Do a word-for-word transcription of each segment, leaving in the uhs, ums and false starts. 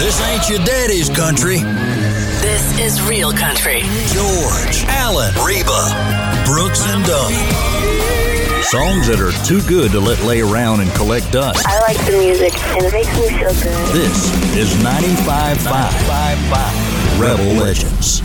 This ain't your daddy's country. This is real country. George, Alan, Reba, Brooks and Dunn. Songs that are too good to let lay around and collect dust. I like the music, and it makes me feel good. This is ninety-five point five Rebel Legends.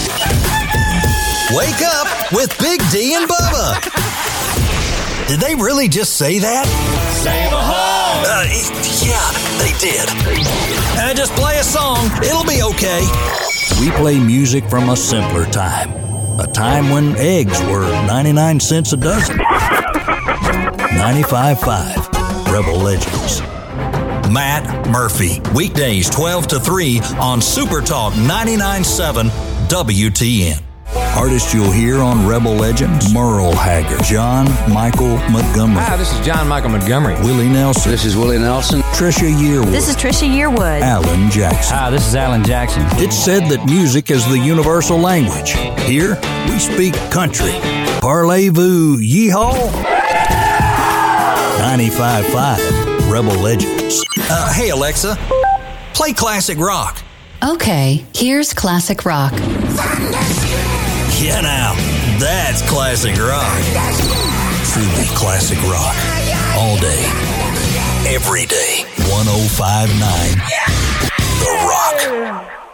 Wake up with Big D and Bubba. Did they really just say that? Save a home! Uh, yeah, they did. Uh, just play a song. It'll be okay. We play music from a simpler time. A time when eggs were ninety-nine cents a dozen. ninety-five point five Rebel Legends. Matt Murphy. Weekdays twelve to three on Super Talk ninety-nine point seven W T N. Artists you'll hear on Rebel Legends: Merle Haggard, John Michael Montgomery. Hi, this is John Michael Montgomery. Willie Nelson. This is Willie Nelson. Trisha Yearwood. This is Trisha Yearwood. Alan Jackson. Hi, this is Alan Jackson. It's said that music is the universal language. Here, we speak country. Parlez-vous yeehaw? ninety-five point five Rebel Legends. Uh, hey, Alexa, play classic rock. Okay, here's classic rock. Yeah, now, that's classic rock. Truly classic rock. All day, every day. one oh five point nine The Rock.